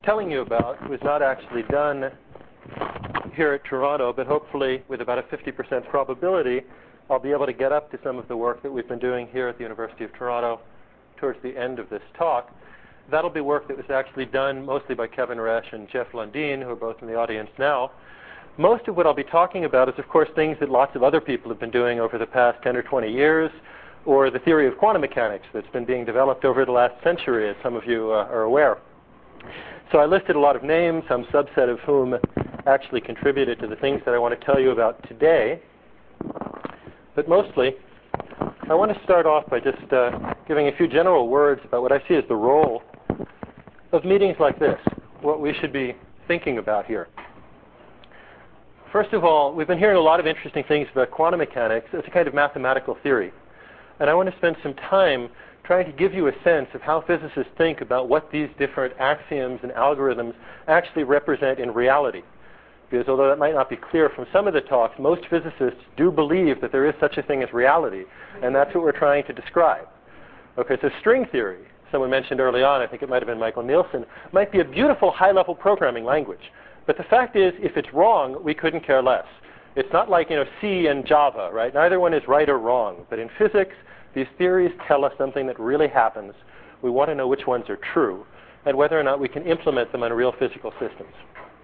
telling you about was not actually done here at Toronto, but hopefully with about a 50% probability, I'll be able to get up to some of the work that we've been doing here at the University of Toronto towards the end of this talk. That'll be work that was actually done mostly by Kevin Resch and Jeff Lundin, who are both in the audience now. Most of what I'll be talking about is, of course, things that lots of other people have been doing over the past 10 or 20 years, or the theory of quantum mechanics that's been being developed over the last century, as some of you are aware. So I listed a lot of names, some subset of whom actually contributed to the things that I want to tell you about today. But mostly, I want to start off by just giving a few general words about what I see as the role of meetings like this, what we should be thinking about here. First of all, we've been hearing a lot of interesting things about quantum mechanics as a kind of mathematical theory. And I want to spend some time trying to give you a sense of how physicists think about what these different axioms and algorithms actually represent in reality. Because although that might not be clear from some of the talks, most physicists do believe that there is such a thing as reality, and that's what we're trying to describe. Okay, so string theory, someone mentioned early on, I think it might have been Michael Nielsen, might be a beautiful high-level programming language. But the fact is, if it's wrong, we couldn't care less. It's not like, C and Java, right? Neither one is right or wrong. But in physics, these theories tell us something that really happens. We want to know which ones are true, and whether or not we can implement them on real physical systems.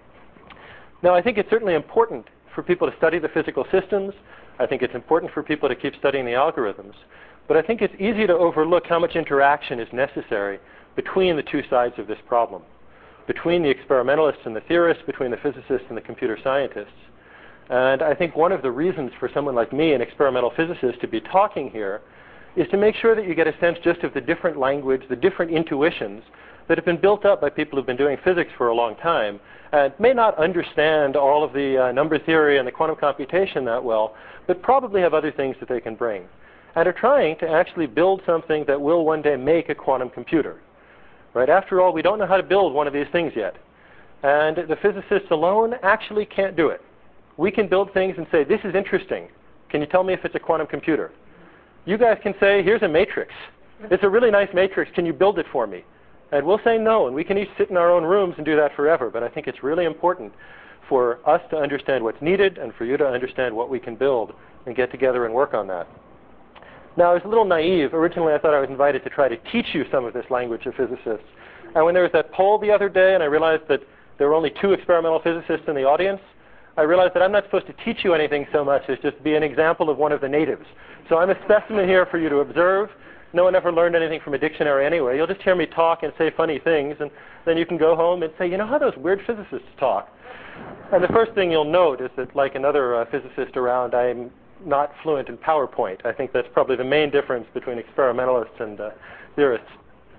Now, I think it's certainly important for people to study the physical systems. I think it's important for people to keep studying the algorithms. But I think it's easy to overlook how much interaction is necessary between the two sides of this problem, between the experimentalists and the theorists, between the physicists and the computer scientists. And I think one of the reasons for someone like me, an experimental physicist, to be talking here is to make sure that you get a sense just of the different language, the different intuitions that have been built up by people who've been doing physics for a long time and may not understand all of the number theory and the quantum computation that well, but probably have other things that they can bring, and are trying to actually build something that will one day make a quantum computer. Right? After all, we don't know how to build one of these things yet. And the physicists alone actually can't do it. We can build things and say, this is interesting. Can you tell me if it's a quantum computer? You guys can say, here's a matrix. It's a really nice matrix. Can you build it for me? And we'll say no, and we can each sit in our own rooms and do that forever. But I think it's really important for us to understand what's needed and for you to understand what we can build and get together and work on that. Now, I was a little naive. Originally, I thought I was invited to try to teach you some of this language of physicists. And when there was that poll the other day and I realized that there were only 2 experimental physicists in the audience, I realized that I'm not supposed to teach you anything so much as just be an example of one of the natives. So I'm a specimen here for you to observe. No one ever learned anything from a dictionary anyway. You'll just hear me talk and say funny things, and then you can go home and say, you know how those weird physicists talk? And the first thing you'll note is that, like another physicist around, I'm not fluent in PowerPoint. I think that's probably the main difference between experimentalists and theorists.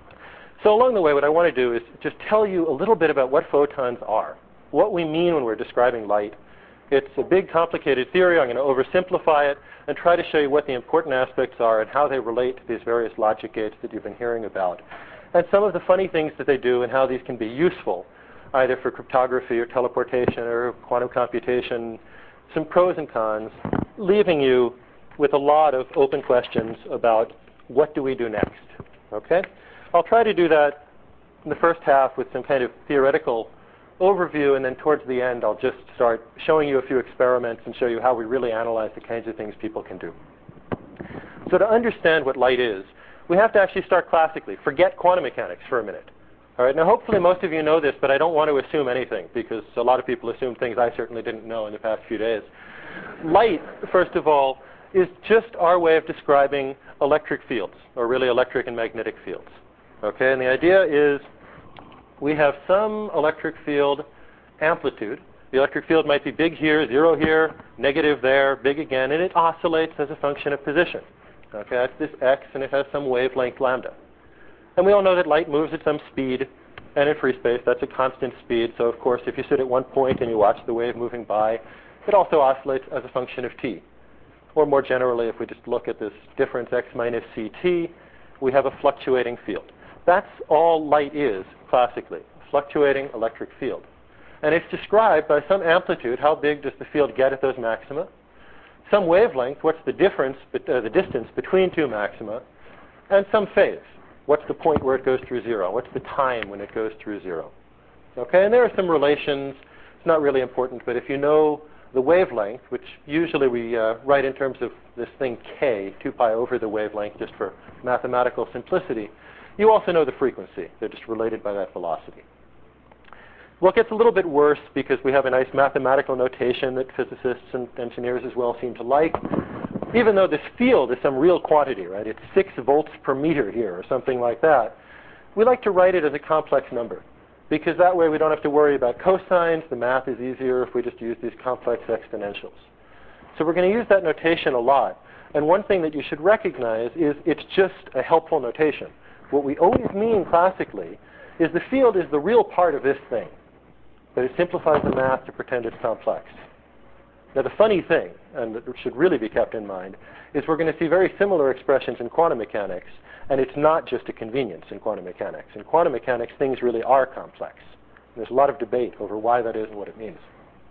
So along the way, what I want to do is just tell you a little bit about what photons are, what we mean when we're describing light. It's a big, complicated theory. I'm going to oversimplify it and try to show you what the important aspects are and how they relate to these various logic gates that you've been hearing about, and some of the funny things that they do and how these can be useful, either for cryptography or teleportation or quantum computation, some pros and cons, leaving you with a lot of open questions about what do we do next. Okay? I'll try to do that in the first half with some kind of theoretical overview, and then towards the end I'll just start showing you a few experiments and show you how we really analyze the kinds of things people can do. So to understand what light is, we have to actually start classically. Forget quantum mechanics for a minute. All right, now hopefully most of you know this, but I don't want to assume anything, because a lot of people assume things I certainly didn't know in the past few days. Light, first of all, is just our way of describing electric fields, or really electric and magnetic fields. Okay, and the idea is we have some electric field amplitude. The electric field might be big here, 0 here, negative there, big again, and it oscillates as a function of position. Okay, that's this x, and it has some wavelength lambda. And we all know that light moves at some speed, and in free space, that's a constant speed. So, of course, if you sit at one point and you watch the wave moving by, it also oscillates as a function of t. Or more generally, if we just look at this difference x minus ct, we have a fluctuating field. That's all light is, classically, a fluctuating electric field. And it's described by some amplitude, how big does the field get at those maxima, some wavelength, what's the difference, the distance between 2 maxima, and some phase. What's the point where it goes through 0? What's the time when it goes through 0? Okay, and there are some relations. It's not really important, but if you know the wavelength, which usually we write in terms of this thing k, 2 pi over the wavelength, just for mathematical simplicity, you also know the frequency. They're just related by that velocity. Well, it gets a little bit worse because we have a nice mathematical notation that physicists and engineers as well seem to like. Even though this field is some real quantity, right? It's 6 volts per meter here or something like that. We like to write it as a complex number because that way we don't have to worry about cosines. The math is easier if we just use these complex exponentials. So we're going to use that notation a lot. And one thing that you should recognize is it's just a helpful notation. What we always mean classically is the field is the real part of this thing, but it simplifies the math to pretend it's complex. Now the funny thing, and that should really be kept in mind, is we're going to see very similar expressions in quantum mechanics, and it's not just a convenience in quantum mechanics. In quantum mechanics, things really are complex. There's a lot of debate over why that is and what it means.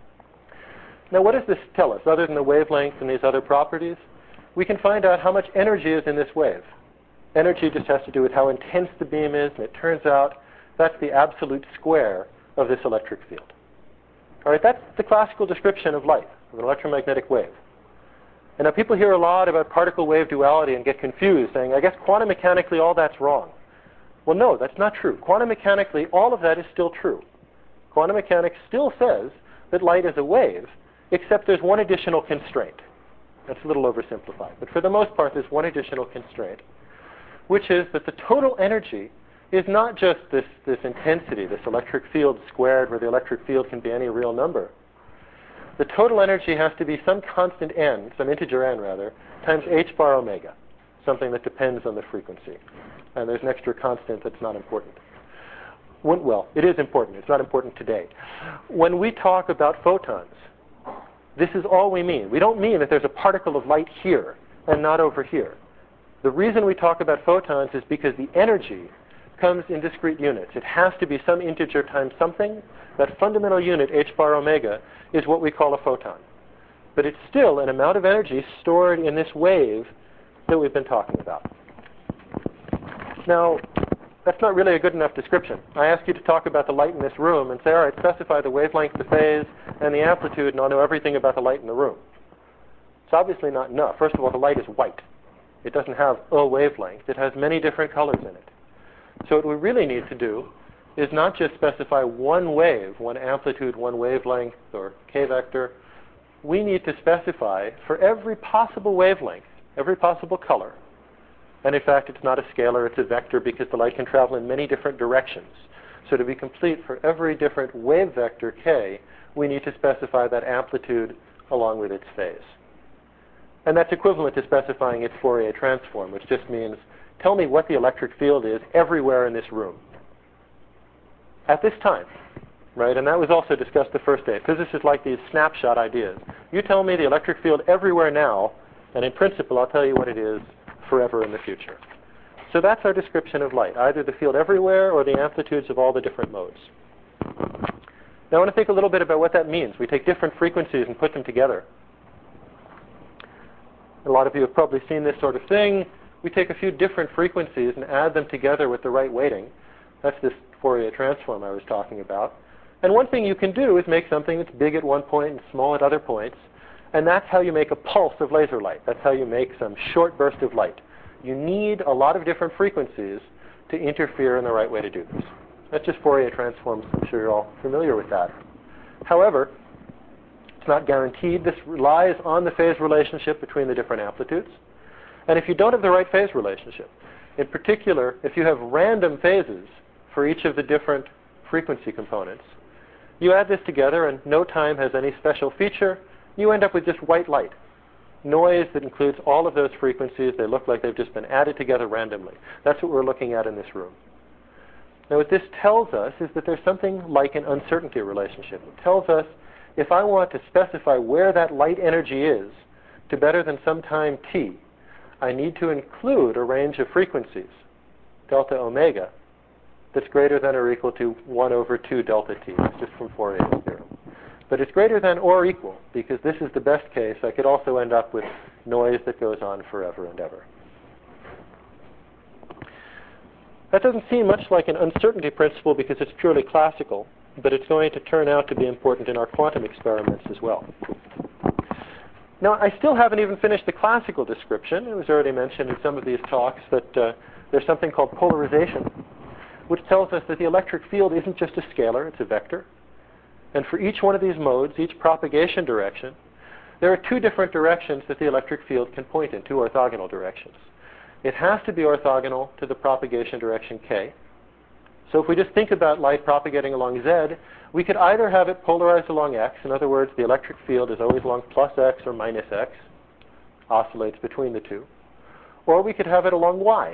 Now what does this tell us, other than the wavelength and these other properties? We can find out how much energy is in this wave. Energy just has to do with how intense the beam is, and it turns out that's the absolute square of this electric field. All right, that's the classical description of light, of an electromagnetic wave. And now people hear a lot about particle-wave duality and get confused, saying, I guess quantum mechanically all that's wrong. Well, no, that's not true. Quantum mechanically, all of that is still true. Quantum mechanics still says that light is a wave, except there's one additional constraint. That's a little oversimplified. But for the most part, there's one additional constraint, which is that the total energy is not just this intensity, this electric field squared, where the electric field can be any real number. The total energy has to be some constant n, some integer n rather, times h bar omega, something that depends on the frequency. And there's an extra constant that's not important. Well, it is important. It's not important today. When we talk about photons, this is all we mean. We don't mean that there's a particle of light here and not over here. The reason we talk about photons is because the energy comes in discrete units. It has to be some integer times something. That fundamental unit, h bar omega, is what we call a photon. But it's still an amount of energy stored in this wave that we've been talking about. Now, that's not really a good enough description. I ask you to talk about the light in this room and say, all right, specify the wavelength, the phase, and the amplitude, and I'll know everything about the light in the room. It's obviously not enough. First of all, the light is white. It doesn't have a wavelength. It has many different colors in it. So what we really need to do is not just specify one wave, one amplitude, one wavelength, or k vector. We need to specify for every possible wavelength, every possible color. And in fact, it's not a scalar, it's a vector because the light can travel in many different directions. So to be complete, for every different wave vector k, we need to specify that amplitude along with its phase. And that's equivalent to specifying its Fourier transform, which just means tell me what the electric field is everywhere in this room at this time, right? And that was also discussed the first day. Physicists like these snapshot ideas. You tell me the electric field everywhere now, and in principle, I'll tell you what it is forever in the future. So that's our description of light, either the field everywhere or the amplitudes of all the different modes. Now I want to think a little bit about what that means. We take different frequencies and put them together. A lot of you have probably seen this sort of thing. We take a few different frequencies and add them together with the right weighting. That's this Fourier transform I was talking about. And one thing you can do is make something that's big at one point and small at other points. And that's how you make a pulse of laser light. That's how you make some short burst of light. You need a lot of different frequencies to interfere in the right way to do this. That's just Fourier transforms. I'm sure you're all familiar with that. However, it's not guaranteed. This relies on the phase relationship between the different amplitudes. And if you don't have the right phase relationship, in particular, if you have random phases for each of the different frequency components, you add this together and no time has any special feature, you end up with just white light. Noise that includes all of those frequencies. They look like they've just been added together randomly. That's what we're looking at in this room. Now what this tells us is that there's something like an uncertainty relationship. It tells us if I want to specify where that light energy is to better than some time t, I need to include a range of frequencies, delta omega, that's greater than or equal to 1 over 2 delta t. It's just from Fourier's theorem. But it's greater than or equal, because this is the best case. I could also end up with noise that goes on forever and ever. That doesn't seem much like an uncertainty principle because it's purely classical. but it's going to turn out to be important in our quantum experiments as well. Now, I still haven't even finished the classical description. It was already mentioned in some of these talks that there's something called polarization, which tells us that the electric field isn't just a scalar, it's a vector. And for each one of these modes, each propagation direction, there are two different directions that the electric field can point in, two orthogonal directions. It has to be orthogonal to the propagation direction k. So if we just think about light propagating along z, we could either have it polarized along x, in other words, the electric field is always along plus x or minus x, oscillates between the two, or we could have it along y.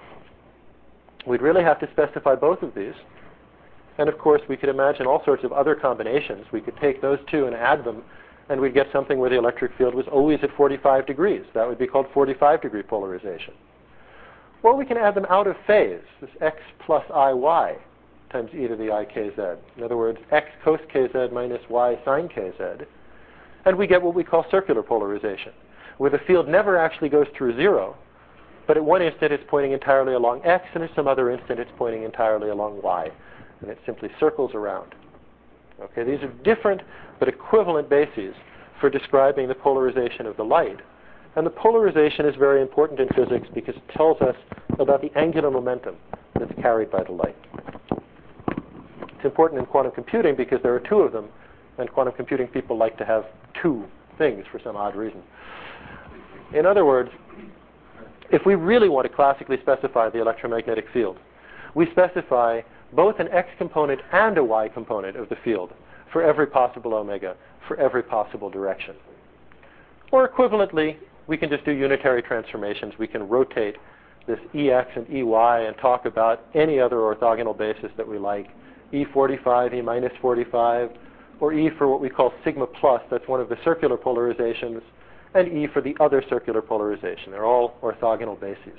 We'd really have to specify both of these. And of course, we could imagine all sorts of other combinations. We could take those two and add them, and we'd get something where the electric field was always at 45 degrees. That would be called 45-degree polarization. Or we can add them out of phase, this x plus iy times e to the I kz. In other words, x cos kz minus y sine kz. And we get what we call circular polarization, where the field never actually goes through zero, but at one instant it's pointing entirely along x, and at some other instant it's pointing entirely along y. And it simply circles around. Okay, these are different but equivalent bases for describing the polarization of the light. And the polarization is very important in physics because it tells us about the angular momentum that's carried by the light. It's important in quantum computing because there are two of them, and quantum computing people like to have two things for some odd reason. In other words, if we really want to classically specify the electromagnetic field, we specify both an x component and a y component of the field for every possible omega, for every possible direction. Or equivalently, we can just do unitary transformations. We can rotate this EX and EY and talk about any other orthogonal basis that we like, E45, E minus 45, or E for what we call sigma plus, that's one of the circular polarizations, and E for the other circular polarization. They're all orthogonal bases.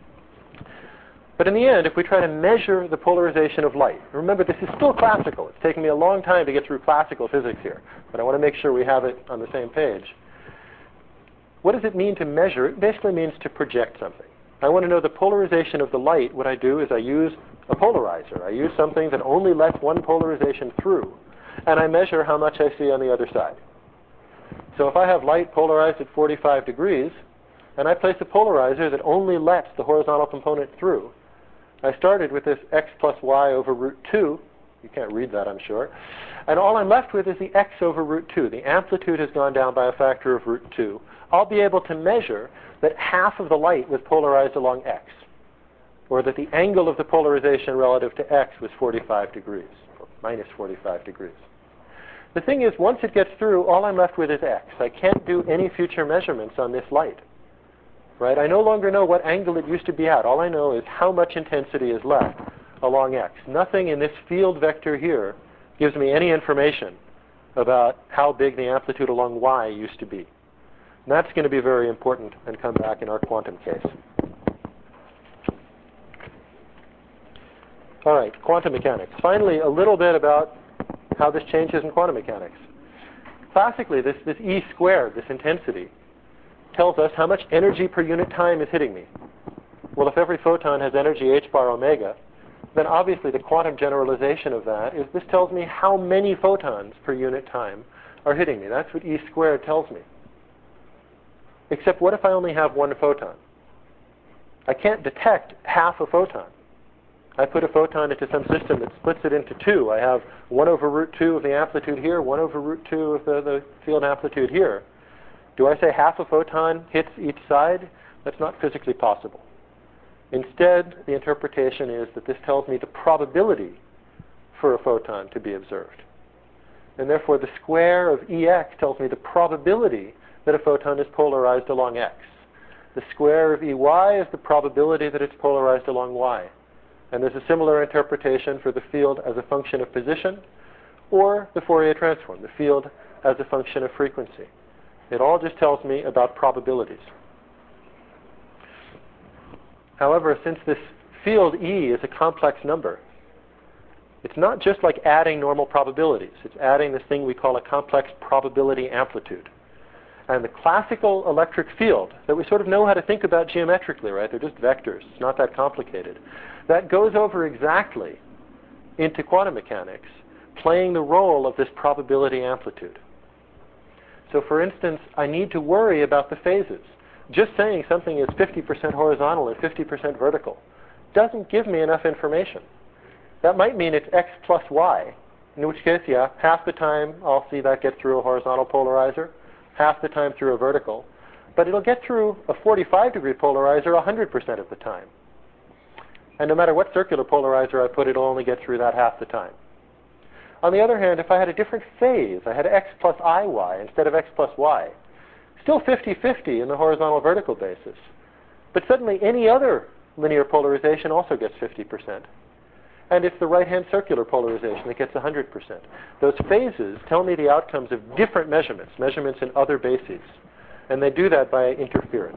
But in the end, if we try to measure the polarization of light, remember this is still classical. It's taken me a long time to get through classical physics here, but I want to make sure we have it on the same page. What does it mean to measure? It basically means to project something. I want to know the polarization of the light. What I do is I use a polarizer. I use something that only lets one polarization through, and I measure how much I see on the other side. So if I have light polarized at 45 degrees, and I place a polarizer that only lets the horizontal component through, I started with this x plus y over root 2. You can't read that, I'm sure. And all I'm left with is the x over root 2. The amplitude has gone down by a factor of root 2. I'll be able to measure that half of the light was polarized along x, or that the angle of the polarization relative to x was 45 degrees, or minus 45 degrees. The thing is, once it gets through, all I'm left with is x. I can't do any future measurements on this light. Right? I no longer know what angle it used to be at. All I know is how much intensity is left along x. Nothing in this field vector here gives me any information about how big the amplitude along y used to be. And that's going to be very important and come back in our quantum case. All right, quantum mechanics. Finally, a little bit about how this changes in quantum mechanics. Classically, this E squared, this intensity, tells us how much energy per unit time is hitting me. Well, if every photon has energy h bar omega, then obviously the quantum generalization of that is this tells me how many photons per unit time are hitting me. That's what E squared tells me. Except what if I only have one photon? I can't detect half a photon. I put a photon into some system that splits it into two. I have 1 over root 2 of the amplitude here, 1 over root 2 of the field amplitude here. Do I say half a photon hits each side? That's not physically possible. Instead, the interpretation is that this tells me the probability for a photon to be observed. And therefore, the square of Ex tells me the probability that a photon is polarized along x. The square of Ey is the probability that it's polarized along y. And there's a similar interpretation for the field as a function of position or the Fourier transform, the field as a function of frequency. It all just tells me about probabilities. However, since this field E is a complex number, it's not just like adding normal probabilities. It's adding this thing we call a complex probability amplitude. And the classical electric field that we sort of know how to think about geometrically, right? They're just vectors. It's not that complicated. That goes over exactly into quantum mechanics playing the role of this probability amplitude. So for instance, I need to worry about the phases. Just saying something is 50% horizontal and 50% vertical doesn't give me enough information. That might mean it's x plus y, in which case, yeah, half the time I'll see that get through a horizontal polarizer, half the time through a vertical. But it'll get through a 45-degree polarizer 100% of the time. And no matter what circular polarizer I put, it'll only get through that half the time. On the other hand, if I had a different phase, I had x plus iy instead of x plus y, still 50-50 in the horizontal-vertical basis. But suddenly any other linear polarization also gets 50%. And it's the right-hand circular polarization that gets 100%. Those phases tell me the outcomes of different measurements, measurements in other bases. And they do that by interference.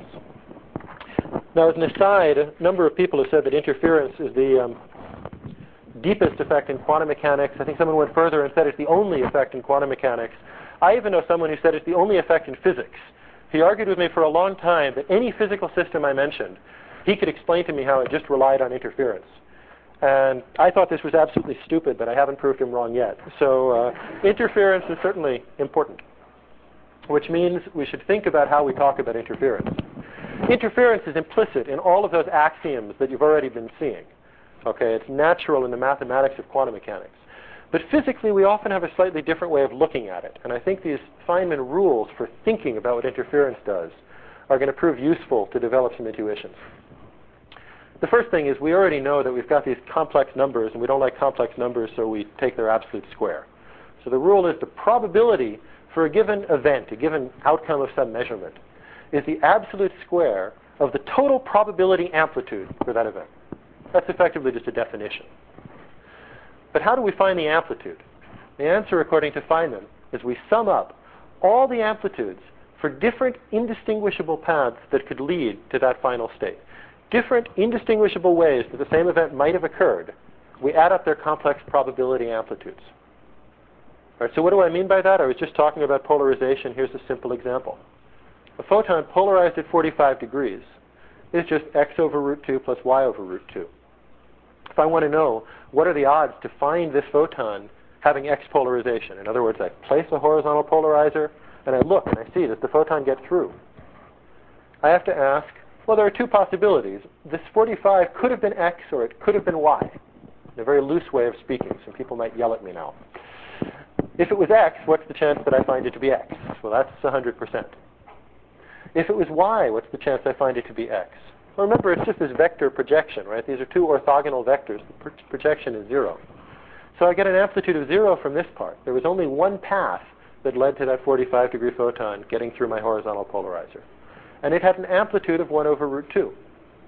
Now, as an aside, a number of people have said that interference is the deepest effect in quantum mechanics. I think someone went further and said it's the only effect in quantum mechanics. I even know someone who said it's the only effect in physics. He argued with me for a long time that any physical system I mentioned, he could explain to me how it just relied on interference. And I thought this was absolutely stupid, but I haven't proved him wrong yet. So interference is certainly important, which means we should think about how we talk about interference. Interference is implicit in all of those axioms that you've already been seeing. Okay, it's natural in the mathematics of quantum mechanics. But physically, we often have a slightly different way of looking at it. And I think these Feynman rules for thinking about what interference does are going to prove useful to develop some intuitions. The first thing is we already know that we've got these complex numbers, and we don't like complex numbers, so we take their absolute square. So the rule is the probability for a given event, a given outcome of some measurement, is the absolute square of the total probability amplitude for that event. That's effectively just a definition. But how do we find the amplitude? The answer, according to Feynman, is we sum up all the amplitudes for different indistinguishable paths that could lead to that final state. Different indistinguishable ways that the same event might have occurred. We add up their complex probability amplitudes. All right, so what do I mean by that? I was just talking about polarization. Here's a simple example. A photon polarized at 45 degrees is just x over root 2 plus y over root 2. If I want to know what are the odds to find this photon having x polarization, in other words, I place a horizontal polarizer and I look and I see, does the photon get through? I have to ask, well, there are two possibilities. This 45 could have been x or it could have been y. In a very loose way of speaking. Some people might yell at me now. If it was x, what's the chance that I find it to be x? Well, that's 100%. If it was y, what's the chance I find it to be x? Well, remember, it's just this vector projection, right? These are two orthogonal vectors. The projection is 0. So I get an amplitude of 0 from this part. There was only one path that led to that 45-degree photon getting through my horizontal polarizer. And it had an amplitude of 1 over root 2.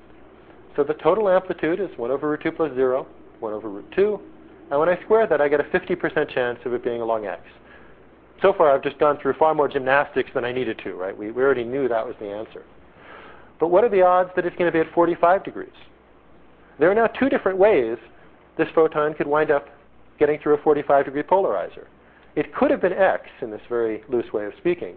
So the total amplitude is 1 over root 2 plus 0, 1 over root 2. And when I square that, I get a 50% chance of it being along x. So far, I've just gone through far more gymnastics than I needed to, right? We already knew that was the answer. But what are the odds that it's going to be at 45 degrees? There are now two different ways this photon could wind up getting through a 45-degree polarizer. It could have been x, in this very loose way of speaking.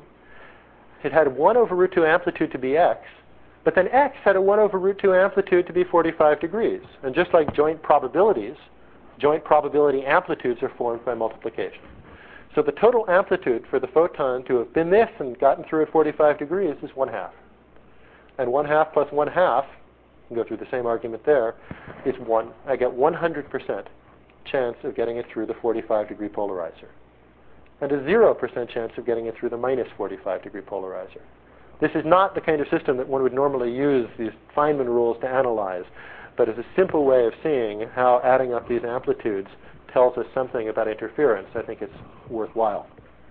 It had 1 over root 2 amplitude to be x, but then x had a 1 over root 2 amplitude to be 45 degrees. And just like joint probabilities, joint probability amplitudes are formed by multiplication. So the total amplitude for the photon to have been this and gotten through at 45 degrees is 1/2. And 1/2 plus 1/2, you can go through the same argument there, is 1. I get 100% chance of getting it through the 45-degree polarizer. And a 0% chance of getting it through the minus 45-degree polarizer. This is not the kind of system that one would normally use these Feynman rules to analyze, but as a simple way of seeing how adding up these amplitudes tells us something about interference. I think it's worthwhile.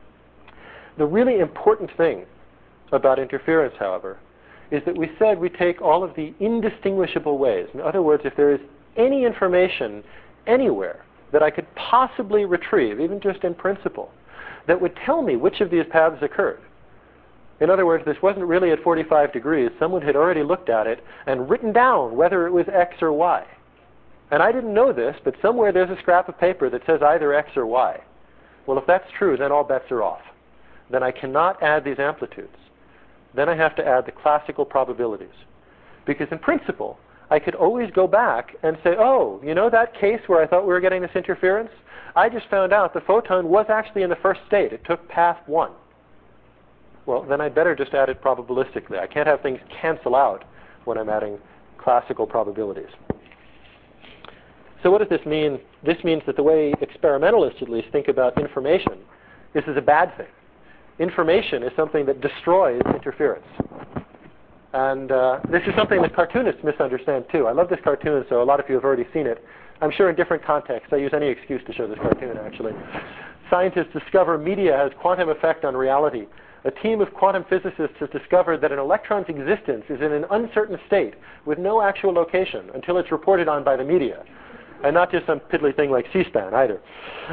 The really important thing about interference, however, is that we said we take all of the indistinguishable ways. In other words, if there is any information anywhere that I could possibly retrieve, even just in principle, that would tell me which of these paths occurred. In other words, this wasn't really at 45 degrees. Someone had already looked at it and written down whether it was x or y. And I didn't know this, but somewhere there's a scrap of paper that says either x or y. Well, if that's true, then all bets are off. Then I cannot add these amplitudes. Then I have to add the classical probabilities. Because in principle, I could always go back and say, oh, you know that case where I thought we were getting this interference? I just found out the photon was actually in the first state. It took path 1. Well, then I'd better just add it probabilistically. I can't have things cancel out when I'm adding classical probabilities. So what does this mean? This means that the way experimentalists at least think about information, this is a bad thing. Information is something that destroys interference. And this is something that cartoonists misunderstand too. I love this cartoon, so a lot of you have already seen it. I'm sure in different contexts. I use any excuse to show this cartoon, actually. Scientists discover media has quantum effect on reality. A team of quantum physicists has discovered that an electron's existence is in an uncertain state with no actual location until it's reported on by the media. And not just some piddly thing like C-SPAN either.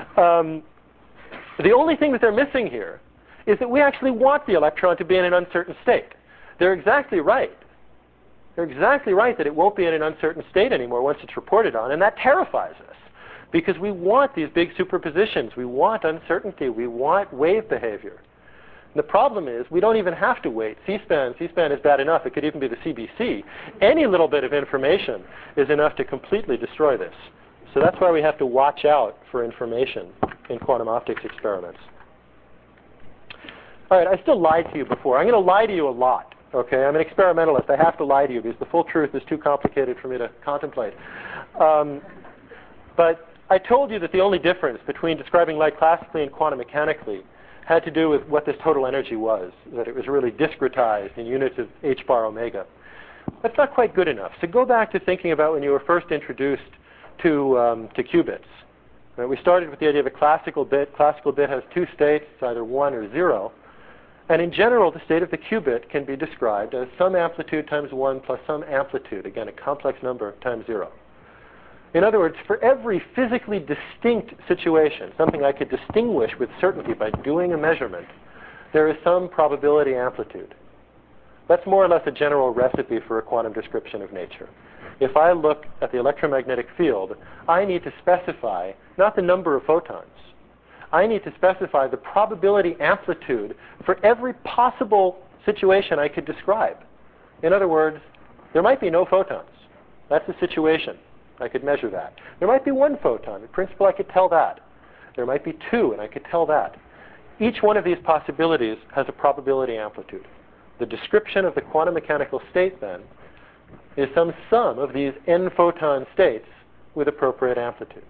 The only thing that they're missing here is that we actually want the electron to be in an uncertain state. They're exactly right. They're exactly right that it won't be in an uncertain state anymore once it's reported on, and that terrifies us because we want these big superpositions. We want uncertainty. We want wave behavior. And the problem is we don't even have to wait. C-SPAN is bad enough. It could even be the CBC. Any little bit of information is enough to completely destroy this. So that's why we have to watch out for information in quantum optics experiments. All right, I still lied to you before. I'm going to lie to you a lot. Okay, I'm an experimentalist. I have to lie to you because the full truth is too complicated for me to contemplate. But I told you that the only difference between describing light classically and quantum mechanically had to do with what this total energy was, that it was really discretized in units of h bar omega. That's not quite good enough. So go back to thinking about when you were first introduced to qubits. Right, we started with the idea of a classical bit. Classical bit has two states, it's either 1 or 0. And in general, the state of the qubit can be described as some amplitude times 1 plus some amplitude, again, a complex number times 0. In other words, for every physically distinct situation, something I could distinguish with certainty by doing a measurement, there is some probability amplitude. That's more or less a general recipe for a quantum description of nature. If I look at the electromagnetic field, I need to specify not the number of photons. I need to specify the probability amplitude for every possible situation I could describe. In other words, there might be no photons. That's the situation. I could measure that. There might be 1 photon. In principle, I could tell that. There might be 2, and I could tell that. Each one of these possibilities has a probability amplitude. The description of the quantum mechanical state, then, is some sum of these n photon states with appropriate amplitudes.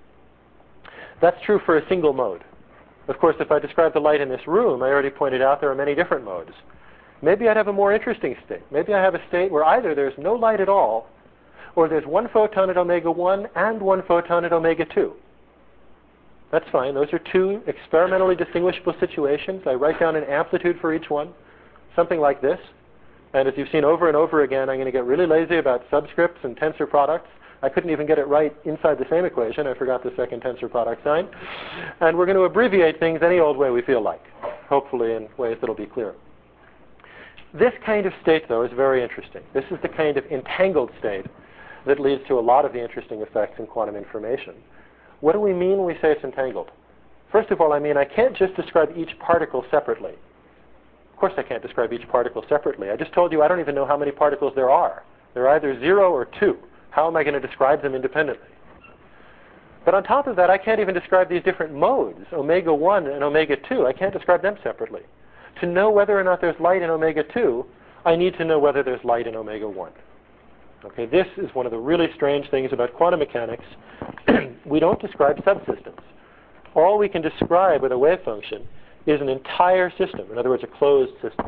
That's true for a single mode. Of course, if I describe the light in this room, I already pointed out there are many different modes. Maybe I'd have a more interesting state. Maybe I have a state where either there's no light at all, or there's 1 photon at omega 1 and 1 photon at omega 2. That's fine. Those are 2 experimentally distinguishable situations. I write down an amplitude for each one, something like this. And as you've seen over and over again, I'm going to get really lazy about subscripts and tensor products. I couldn't even get it right inside the same equation. I forgot the second tensor product sign. And we're going to abbreviate things any old way we feel like, hopefully in ways that will be clear. This kind of state, though, is very interesting. This is the kind of entangled state that leads to a lot of the interesting effects in quantum information. What do we mean when we say it's entangled? First of all, I mean I can't just describe each particle separately. Of course I can't describe each particle separately. I just told you I don't even know how many particles there are. They're either 0 or 2. How am I going to describe them independently? But on top of that, I can't even describe these different modes, omega 1 and omega 2. I can't describe them separately. To know whether or not there's light in omega 2, I need to know whether there's light in omega 1. Okay, this is one of the really strange things about quantum mechanics. We don't describe subsystems. All we can describe with a wave function is an entire system, in other words, a closed system.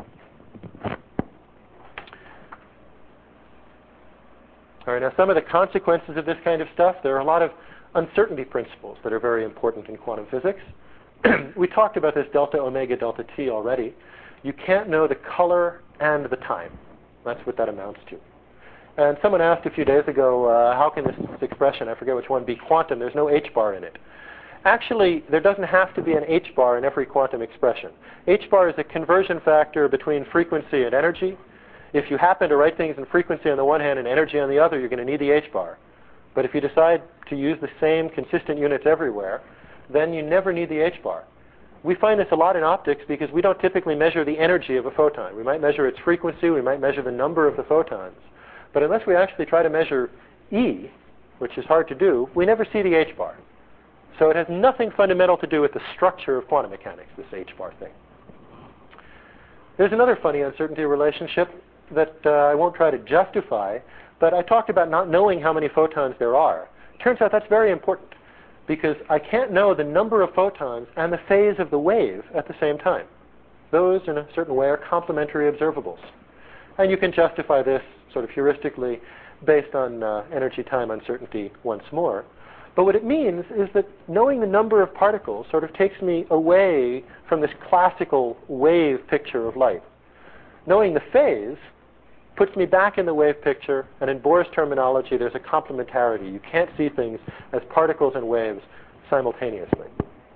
All right, now some of the consequences of this kind of stuff, there are a lot of uncertainty principles that are very important in quantum physics. We talked about this delta omega delta t already. You can't know the color and the time. That's what that amounts to. And someone asked a few days ago, how can this expression, I forget which one, be quantum? There's no h-bar in it. Actually, there doesn't have to be an h-bar in every quantum expression. H-bar is a conversion factor between frequency and energy. If you happen to write things in frequency on the one hand and energy on the other, you're going to need the h-bar. But if you decide to use the same consistent units everywhere, then you never need the h-bar. We find this a lot in optics because we don't typically measure the energy of a photon. We might measure its frequency, we might measure the number of the photons. But unless we actually try to measure E, which is hard to do, we never see the h-bar. So it has nothing fundamental to do with the structure of quantum mechanics, this h-bar thing. There's another funny uncertainty relationship that I won't try to justify, but I talked about not knowing how many photons there are. Turns out that's very important, because I can't know the number of photons and the phase of the wave at the same time. Those, in a certain way, are complementary observables. And you can justify this sort of heuristically based on energy-time uncertainty once more. But what it means is that knowing the number of particles sort of takes me away from this classical wave picture of light. Knowing the phase puts me back in the wave picture, and in Bohr's terminology, there's a complementarity. You can't see things as particles and waves simultaneously.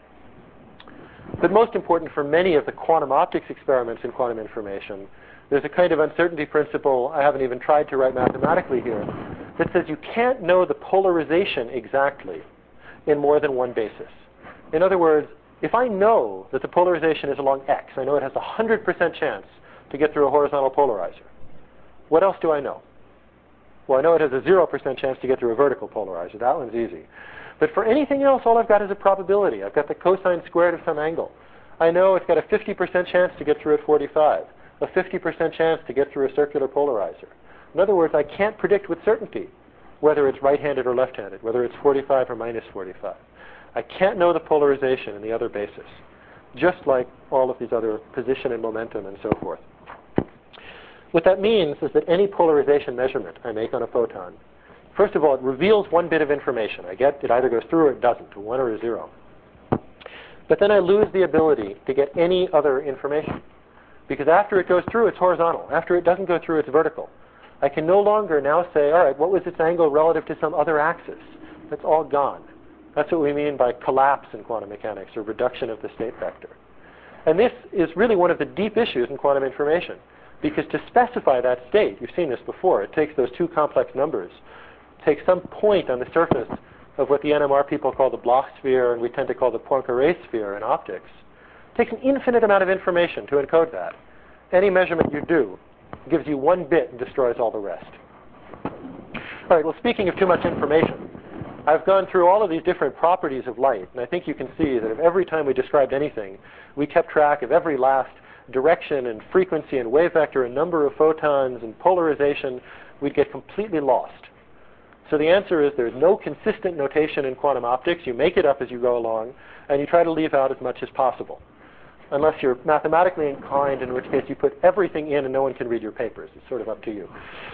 But most important for many of the quantum optics experiments in quantum information, there's a kind of uncertainty principle I haven't even tried to write mathematically here that says you can't know the polarization exactly in more than one basis. In other words, if I know that the polarization is along X, I know it has a 100% chance to get through a horizontal polarizer. What else do I know? Well, I know it has a 0% chance to get through a vertical polarizer. That one's easy. But for anything else, all I've got is a probability. I've got the cosine squared of some angle. I know it's got a 50% chance to get through at 45, a 50% chance to get through a circular polarizer. In other words, I can't predict with certainty whether it's right-handed or left-handed, whether it's 45 or minus 45. I can't know the polarization in the other basis, just like all of these other position and momentum and so forth. What that means is that any polarization measurement I make on a photon, first of all, it reveals one bit of information. I get it either goes through or it doesn't, a 1 or a 0. But then I lose the ability to get any other information, because after it goes through, it's horizontal. After it doesn't go through, it's vertical. I can no longer now say, all right, what was its angle relative to some other axis? That's all gone. That's what we mean by collapse in quantum mechanics, or reduction of the state vector. And this is really one of the deep issues in quantum information, because to specify that state, you've seen this before, it takes those two complex numbers, takes some point on the surface of what the NMR people call the Bloch sphere, and we tend to call the Poincare sphere in optics. It takes an infinite amount of information to encode that. Any measurement you do gives you one bit and destroys all the rest. All right, well, speaking of too much information, I've gone through all of these different properties of light, and I think you can see that if every time we described anything, we kept track of every last direction and frequency and wave vector and number of photons and polarization, we'd get completely lost. So the answer is there's no consistent notation in quantum optics. You make it up as you go along, and you try to leave out as much as possible. Unless you're mathematically inclined, in which case you put everything in and no one can read your papers. It's sort of up to you.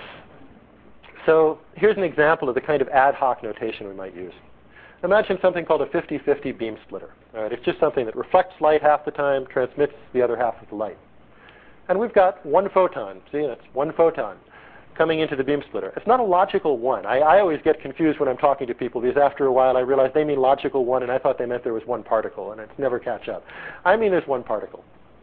So here's an example of the kind of ad hoc notation we might use. Imagine something called a 50-50 beam splitter. All right, it's just something that reflects light half the time, transmits the other half of the light. And we've got one photon. See, that's one photon coming into the beam splitter. It's not a logical one. I always get confused when I'm talking to people, because after a while I realize they mean logical one, and I thought they meant there was one particle, and it's never catch up. I mean there's one particle.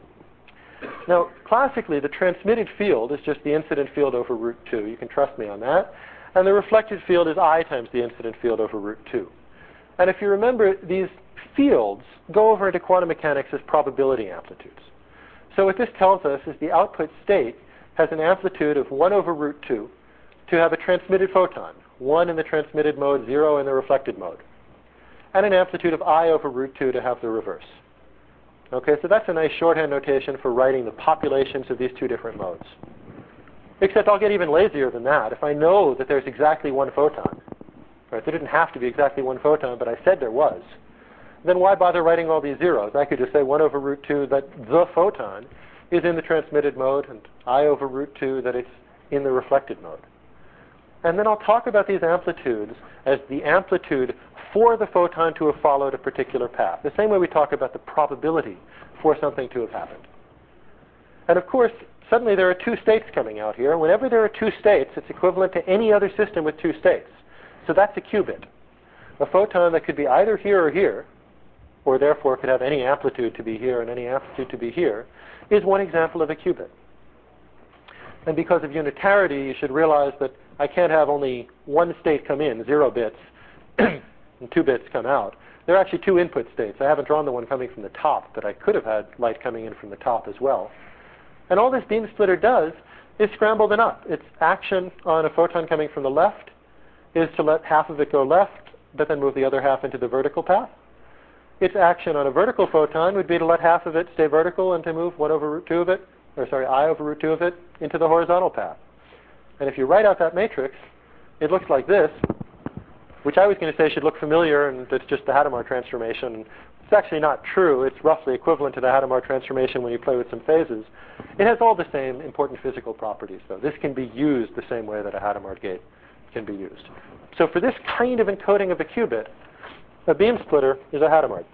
Now, classically, the transmitted field is just the incident field over root 2. You can trust me on that. And the reflected field is I times the incident field over root 2. And if you remember, these fields go over into quantum mechanics as probability amplitudes. So what this tells us is the output state has an amplitude of 1 over root 2 to have a transmitted photon, 1 in the transmitted mode, 0 in the reflected mode, and an amplitude of I over root 2 to have the reverse. Okay, so that's a nice shorthand notation for writing the populations of these two different modes. Except I'll get even lazier than that. If I know that there's exactly one photon, right, there didn't have to be exactly one photon, but I said there was, then why bother writing all these zeros? I could just say 1 over root 2 that the photon is in the transmitted mode, and I over root 2 that it's in the reflected mode. And then I'll talk about these amplitudes as the amplitude for the photon to have followed a particular path, the same way we talk about the probability for something to have happened. And of course, suddenly there are two states coming out here. Whenever there are two states, it's equivalent to any other system with two states. So that's a qubit. A photon that could be either here or here, or therefore could have any amplitude to be here and any amplitude to be here, is one example of a qubit. And because of unitarity, you should realize that I can't have only one state come in, 0 bits, and 2 bits come out. There are actually two input states. I haven't drawn the one coming from the top, but I could have had light coming in from the top as well. And all this beam splitter does is scramble them up. Its action on a photon coming from the left is to let half of it go left, but then move the other half into the vertical path. its action on a vertical photon would be to let half of it stay vertical and to move 1 over root 2 of it, or sorry, I over root 2 of it into the horizontal path. And if you write out that matrix, it looks like this, which I was going to say should look familiar, and it's just the Hadamard transformation. It's actually not true. It's roughly equivalent to the Hadamard transformation when you play with some phases. It has all the same important physical properties, though. This can be used the same way that a Hadamard gate can be used. So for this kind of encoding of a qubit, a beam splitter is a Hadamard.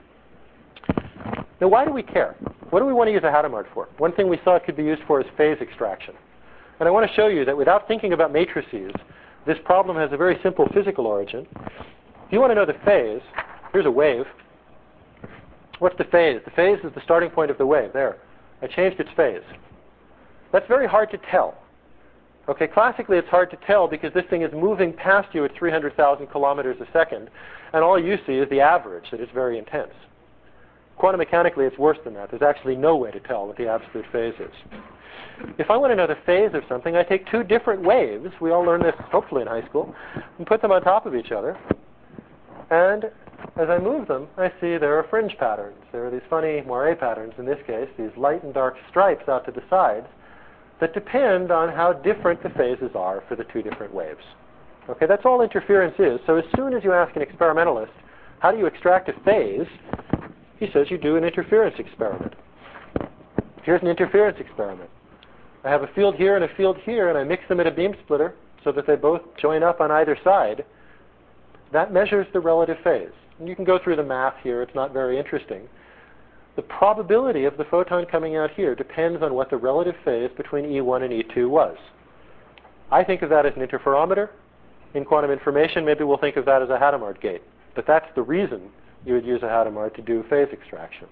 Now, why do we care? What do we want to use a Hadamard for? One thing we saw it could be used for is phase extraction. And I want to show you that without thinking about matrices, this problem has a very simple physical origin. If you want to know the phase, here's a wave. What's the phase? The phase is the starting point of the wave. There. I changed its phase. That's very hard to tell. Okay, classically it's hard to tell because this thing is moving past you at 300,000 kilometers a second, and all you see is the average, that it's very intense. Quantum mechanically, it's worse than that. There's actually no way to tell what the absolute phase is. If I want to know the phase of something, I take two different waves. We all learned this, hopefully, in high school, and put them on top of each other. And as I move them, I see there are fringe patterns. There are these funny moire patterns, in this case, these light and dark stripes out to the sides that depend on how different the phases are for the two different waves. Okay, that's all interference is. So as soon as you ask an experimentalist, how do you extract a phase? He says you do an interference experiment. Here's an interference experiment. I have a field here and a field here, and I mix them in a beam splitter so that they both join up on either side. That measures the relative phase. And you can go through the math here. It's not very interesting. The probability of the photon coming out here depends on what the relative phase between E1 and E2 was. I think of that as an interferometer. In quantum information, maybe we'll think of that as a Hadamard gate. But that's the reason you would use a Hadamard to do phase extraction.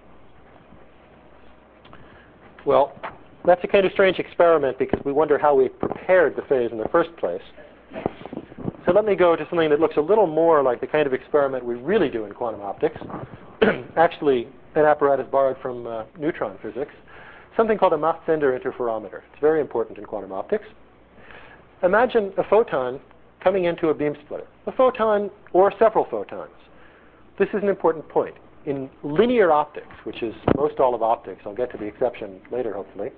Well, that's a kind of strange experiment because we wonder how we prepared the phase in the first place. So let me go to something that looks a little more like the kind of experiment we really do in quantum optics. Actually, an apparatus borrowed from neutron physics, something called a Mach-Zehnder interferometer. It's very important in quantum optics. Imagine a photon coming into a beam splitter, a photon or several photons. This is an important point. In linear optics, which is most all of optics, I'll get to the exception later, hopefully,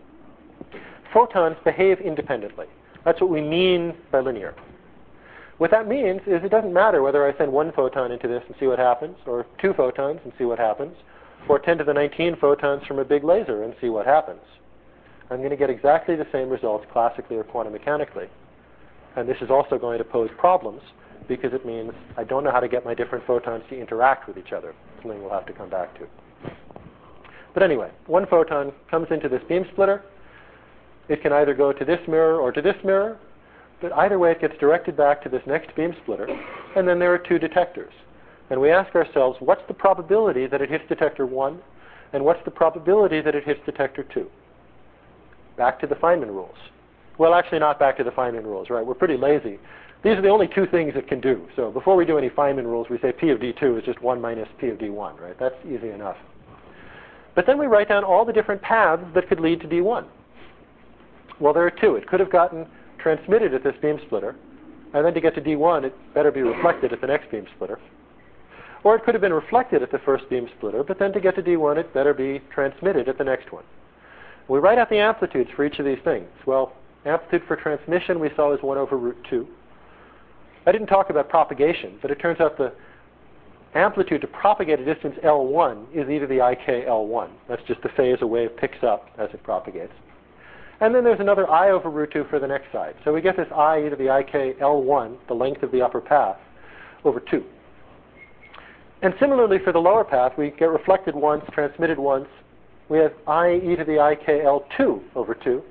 photons behave independently. That's what we mean by linear. What that means is it doesn't matter whether I send one photon into this and see what happens, or two photons and see what happens, or 10 to the 19 photons from a big laser and see what happens. I'm going to get exactly the same results classically or quantum mechanically. And this is also going to pose problems because it means I don't know how to get my different photons to interact with each other, something we'll have to come back to. But anyway, one photon comes into this beam splitter. It can either go to this mirror or to this mirror, but either way it gets directed back to this next beam splitter, and then there are two detectors. And we ask ourselves, what's the probability that it hits detector 1, and what's the probability that it hits detector 2? Back to the Feynman rules. Well, actually not back to the Feynman rules, right? We're pretty lazy. These are the only two things it can do. So before we do any Feynman rules, we say P of D2 is just 1 minus P of D1, right? That's easy enough. But then we write down all the different paths that could lead to D1. Well, there are two. It could have gotten transmitted at this beam splitter, and then to get to D1, it better be reflected at the next beam splitter. Or it could have been reflected at the first beam splitter, but then to get to D1, it better be transmitted at the next one. We write out the amplitudes for each of these things. Well, amplitude for transmission we saw is 1 over root 2. I didn't talk about propagation, but it turns out the amplitude to propagate a distance L1 is e to the ik L1. That's just the phase a wave picks up as it propagates. And then there's another I over root 2 for the next side. So we get this I e to the ik L1, the length of the upper path, over 2. And similarly for the lower path, we get reflected once, transmitted once. We have I e to the ik L2 over 2.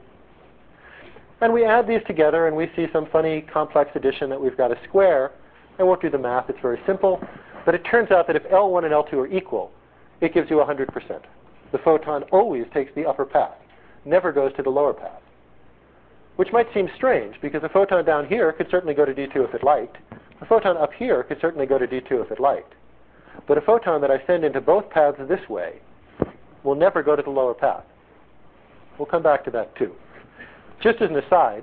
And we add these together, and we see some funny complex addition that we've got a square. I won't do the math. It's very simple. But it turns out that if L1 and L2 are equal, it gives you 100%. The photon always takes the upper path, never goes to the lower path, which might seem strange, because a photon down here could certainly go to D2 if it liked. A photon up here could certainly go to D2 if it liked. But a photon that I send into both paths this way will never go to the lower path. We'll come back to that too. Just as an aside,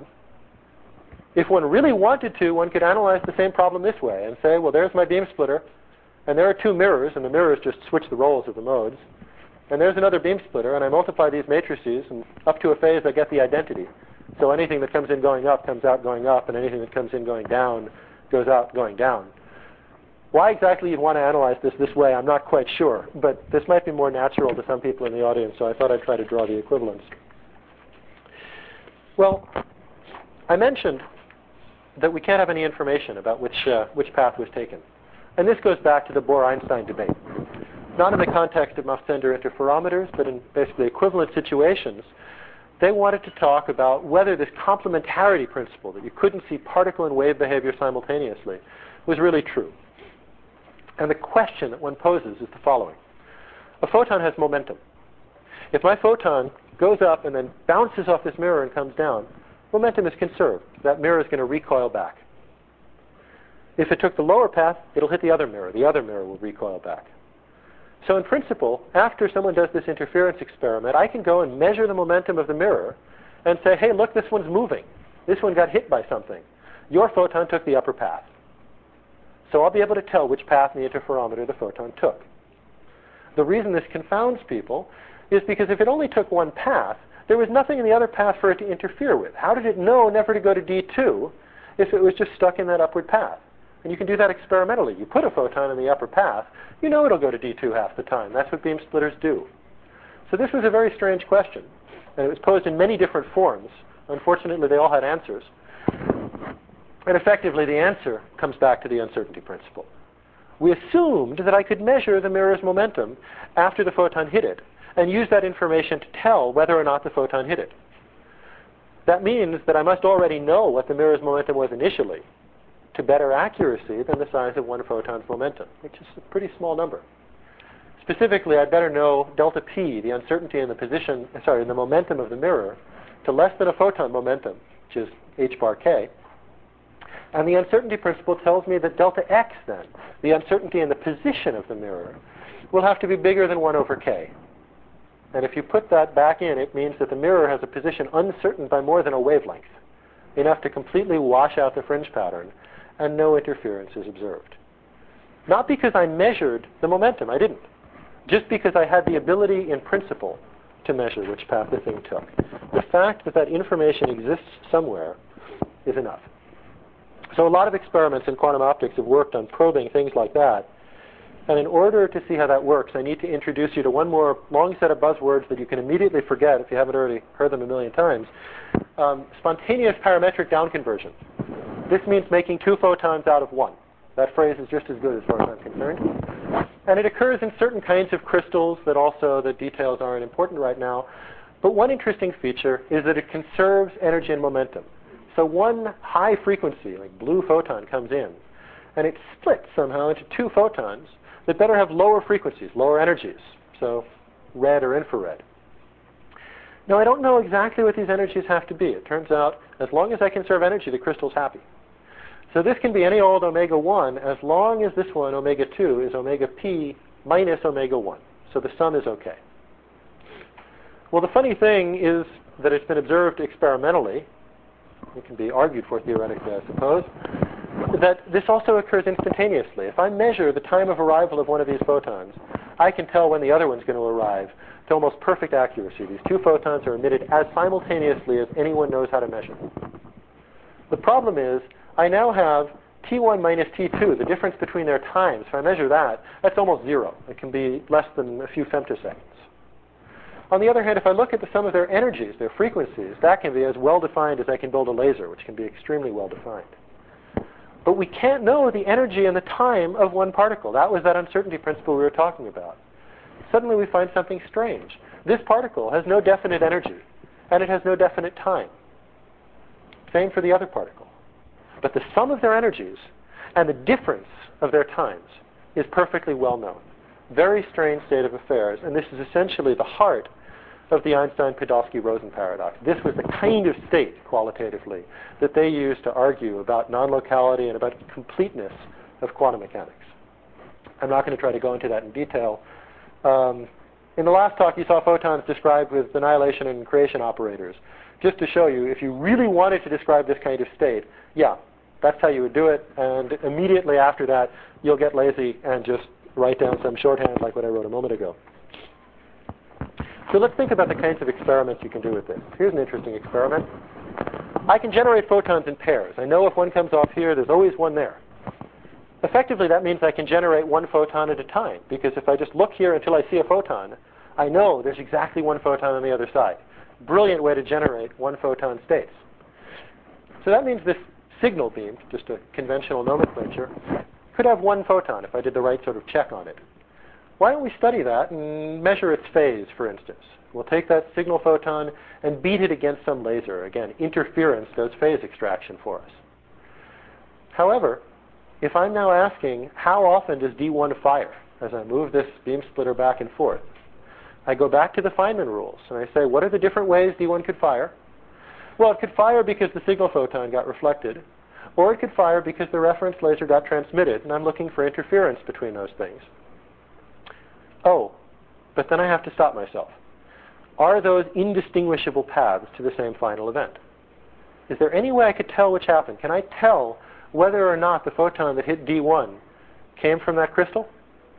if one really wanted to, one could analyze the same problem this way and say, well, there's my beam splitter, And there are two mirrors, and the mirrors just switch the roles of the modes. And there's another beam splitter, and I multiply these matrices, and up to a phase I get the identity. So anything that comes in going up comes out going up, and anything that comes in going down goes out going down. Why exactly you'd want to analyze this way, I'm not quite sure, but this might be more natural to some people in the audience, so I thought I'd try to draw the equivalence. Well, I mentioned that we can't have any information about which path was taken. And this goes back to the Bohr-Einstein debate. Not in the context of Mach-Zehnder interferometers, but in basically equivalent situations. They wanted to talk about whether this complementarity principle, that you couldn't see particle and wave behavior simultaneously, was really true. And the question that one poses is the following. A photon has momentum. If my photon goes up and then bounces off this mirror and comes down, momentum is conserved. That mirror is going to recoil back. If it took the lower path, it'll hit the other mirror. The other mirror will recoil back. So in principle, after someone does this interference experiment, I can go and measure the momentum of the mirror and say, hey, look, this one's moving. This one got hit by something. Your photon took the upper path. So I'll be able to tell which path in the interferometer the photon took. The reason this confounds people is because if it only took one path, there was nothing in the other path for it to interfere with. How did it know never to go to D2 if it was just stuck in that upward path? And you can do that experimentally. You put a photon in the upper path, you know it'll go to D2 half the time. That's what beam splitters do. So this was a very strange question, and it was posed in many different forms. Unfortunately, they all had answers. And effectively, the answer comes back to the uncertainty principle. We assumed that I could measure the mirror's momentum after the photon hit it, and use that information to tell whether or not the photon hit it. That means that I must already know what the mirror's momentum was initially, to better accuracy than the size of one photon's momentum, which is a pretty small number. Specifically, I'd better know delta p, the uncertainty in the momentum of the mirror, to less than a photon momentum, which is h bar k. And the uncertainty principle tells me that delta x, then, the uncertainty in the position of the mirror, will have to be bigger than 1 over k. And if you put that back in, it means that the mirror has a position uncertain by more than a wavelength, enough to completely wash out the fringe pattern, and no interference is observed. Not because I measured the momentum, I didn't. Just because I had the ability in principle to measure which path the thing took. The fact that that information exists somewhere is enough. So a lot of experiments in quantum optics have worked on probing things like that. And in order to see how that works, I need to introduce you to one more long set of buzzwords that you can immediately forget if you haven't already heard them a million times. Spontaneous parametric downconversion. This means making two photons out of one. That phrase is just as good as far as I'm concerned. And it occurs in certain kinds of crystals that also the details aren't important right now. But one interesting feature is that it conserves energy and momentum. So one high frequency, like blue photon, comes in, and it splits somehow into two photons that better have lower frequencies, lower energies, so red or infrared. Now, I don't know exactly what these energies have to be. It turns out, as long as I conserve energy, the crystal's happy. So this can be any old omega 1, as long as this one, omega 2, is omega p minus omega 1. So the sum is okay. Well, the funny thing is that it's been observed experimentally. It can be argued for theoretically, I suppose, that this also occurs instantaneously. If I measure the time of arrival of one of these photons, I can tell when the other one's going to arrive to almost perfect accuracy. These two photons are emitted as simultaneously as anyone knows how to measure. The problem is, I now have T1 minus T2, the difference between their times. If I measure that, that's almost zero. It can be less than a few femtoseconds. On the other hand, if I look at the sum of their energies, their frequencies, that can be as well-defined as I can build a laser, which can be extremely well-defined. But we can't know the energy and the time of one particle. That was that uncertainty principle we were talking about. Suddenly we find something strange. This particle has no definite energy, and it has no definite time. Same for the other particle. But the sum of their energies and the difference of their times is perfectly well known. Very strange state of affairs, and this is essentially the heart of the Einstein-Podolsky-Rosen paradox. This was the kind of state, qualitatively, that they used to argue about non-locality and about completeness of quantum mechanics. I'm not going to try to go into that in detail. In the last talk, you saw photons described with annihilation and creation operators. Just to show you, if you really wanted to describe this kind of state, yeah, that's how you would do it, and immediately after that, you'll get lazy and just write down some shorthand like what I wrote a moment ago. So let's think about the kinds of experiments you can do with this. Here's an interesting experiment. I can generate photons in pairs. I know if one comes off here, there's always one there. Effectively, that means I can generate one photon at a time, because if I just look here until I see a photon, I know there's exactly one photon on the other side. Brilliant way to generate one photon states. So that means this signal beam, just a conventional nomenclature, could have one photon if I did the right sort of check on it. Why don't we study that and measure its phase, for instance? We'll take that signal photon and beat it against some laser. Again, interference does phase extraction for us. However, if I'm now asking how often does D1 fire as I move this beam splitter back and forth, I go back to the Feynman rules and I say, what are the different ways D1 could fire? Well, it could fire because the signal photon got reflected, or it could fire because the reference laser got transmitted, and I'm looking for interference between those things. Oh, but then I have to stop myself. Are those indistinguishable paths to the same final event? Is there any way I could tell which happened? Can I tell whether or not the photon that hit D1 came from that crystal?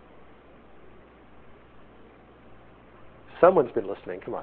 Someone's been listening. Come on.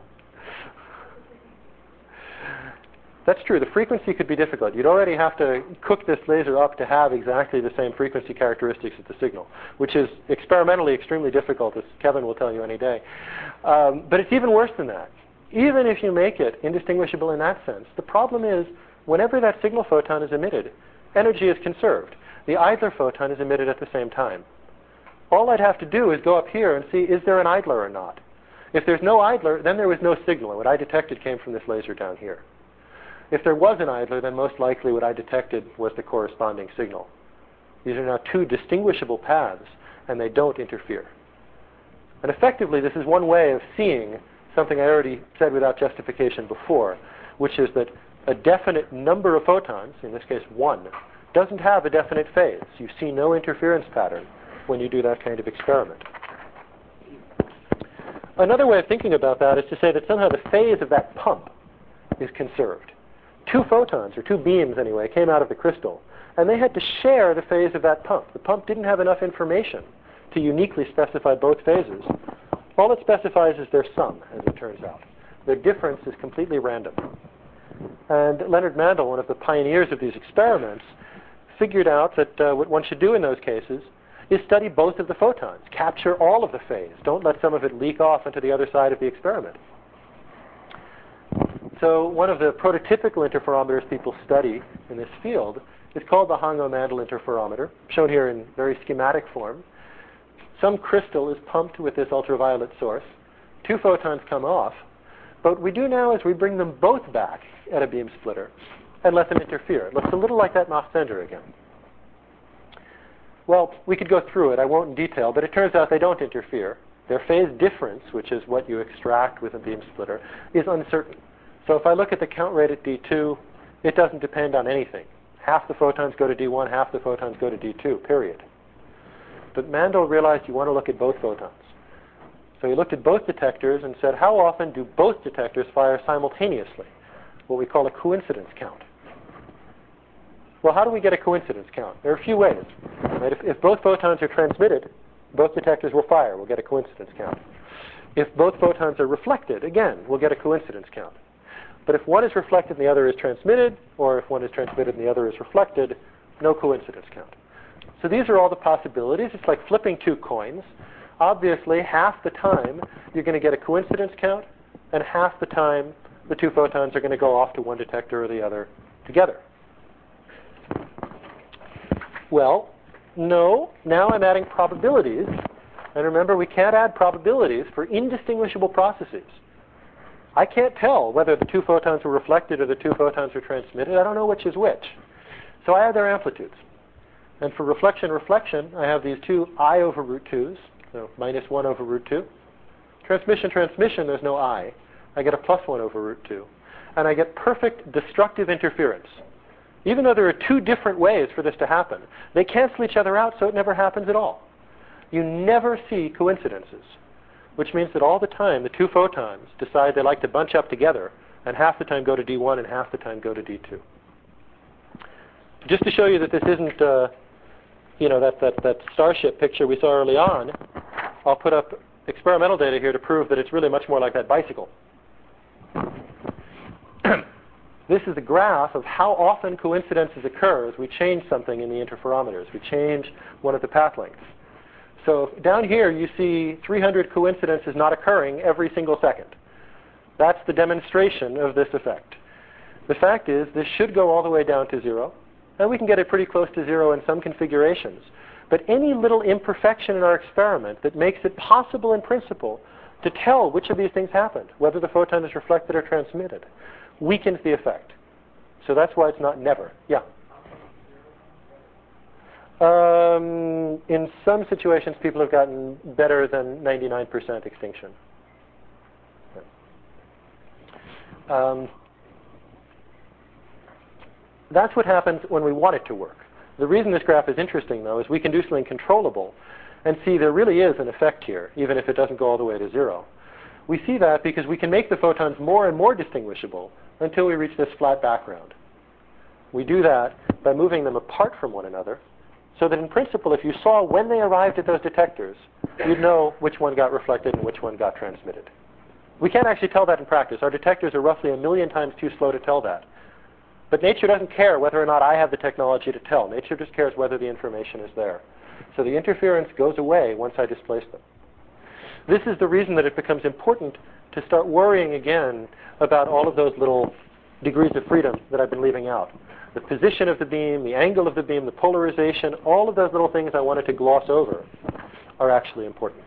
That's true. The frequency could be difficult. You'd already have to cook this laser up to have exactly the same frequency characteristics as the signal, which is experimentally extremely difficult, as Kevin will tell you any day. But it's even worse than that. Even if you make it indistinguishable in that sense, the problem is whenever that signal photon is emitted, energy is conserved. The idler photon is emitted at the same time. All I'd have to do is go up here and see, is there an idler or not? If there's no idler, then there was no signal, and what I detected came from this laser down here. If there was an idler, then most likely what I detected was the corresponding signal. These are now two distinguishable paths, and they don't interfere. And effectively, this is one way of seeing something I already said without justification before, which is that a definite number of photons, in this case one, doesn't have a definite phase. You see no interference pattern when you do that kind of experiment. Another way of thinking about that is to say that somehow the phase of that pump is conserved. Two photons, or two beams anyway, came out of the crystal, and they had to share the phase of that pump. The pump didn't have enough information to uniquely specify both phases. All it specifies is their sum, as it turns out. Their difference is completely random. And Leonard Mandel, one of the pioneers of these experiments, figured out that what one should do in those cases is study both of the photons, capture all of the phase. Don't let some of it leak off into the other side of the experiment. So one of the prototypical interferometers people study in this field is called the Hongo-Mandel interferometer, shown here in very schematic form. Some crystal is pumped with this ultraviolet source. Two photons come off. But what we do now is we bring them both back at a beam splitter and let them interfere. It looks a little like that Mach-Zehnder again. Well, we could go through it. I won't in detail, but it turns out they don't interfere. Their phase difference, which is what you extract with a beam splitter, is uncertain. So if I look at the count rate at D2, it doesn't depend on anything. Half the photons go to D1, half the photons go to D2, period. But Mandel realized you want to look at both photons. So he looked at both detectors and said, how often do both detectors fire simultaneously? What we call a coincidence count. Well, how do we get a coincidence count? There are a few ways. Right? If both photons are transmitted, both detectors will fire. We'll get a coincidence count. If both photons are reflected, again, we'll get a coincidence count. But if one is reflected and the other is transmitted, or if one is transmitted and the other is reflected, no coincidence count. So these are all the possibilities. It's like flipping two coins. Obviously, half the time you're going to get a coincidence count, and half the time the two photons are going to go off to one detector or the other together. Well, no. Now I'm adding probabilities. And remember, we can't add probabilities for indistinguishable processes. I can't tell whether the two photons were reflected or the two photons were transmitted. I don't know which is which. So I add their amplitudes. And for reflection, I have these two I over root 2s, so minus 1 over root 2. Transmission, there's no I. I get a plus 1 over root 2. And I get perfect destructive interference. Even though there are two different ways for this to happen, they cancel each other out, so it never happens at all. You never see coincidences, which means that all the time the two photons decide they like to bunch up together, and half the time go to D1 and half the time go to D2. Just to show you that this isn't that starship picture we saw early on, I'll put up experimental data here to prove that it's really much more like that bicycle. This is a graph of how often coincidences occur as we change something in the interferometers. We change one of the path lengths. So down here you see 300 coincidences not occurring every single second. That's the demonstration of this effect. The fact is this should go all the way down to 0, and we can get it pretty close to 0 in some configurations. But any little imperfection in our experiment that makes it possible in principle to tell which of these things happened, whether the photon is reflected or transmitted, weakens the effect. So that's why it's not never. Yeah? In some situations, people have gotten better than 99% extinction. That's what happens when we want it to work. The reason this graph is interesting, though, is we can do something controllable and see there really is an effect here, even if it doesn't go all the way to 0. We see that because we can make the photons more and more distinguishable until we reach this flat background. We do that by moving them apart from one another, so that in principle, if you saw when they arrived at those detectors, you'd know which one got reflected and which one got transmitted. We can't actually tell that in practice. Our detectors are roughly 1,000,000 times too slow to tell that. But nature doesn't care whether or not I have the technology to tell. Nature just cares whether the information is there. So the interference goes away once I displace them. This is the reason that it becomes important to start worrying again about all of those little degrees of freedom that I've been leaving out. The position of the beam, the angle of the beam, the polarization, all of those little things I wanted to gloss over are actually important.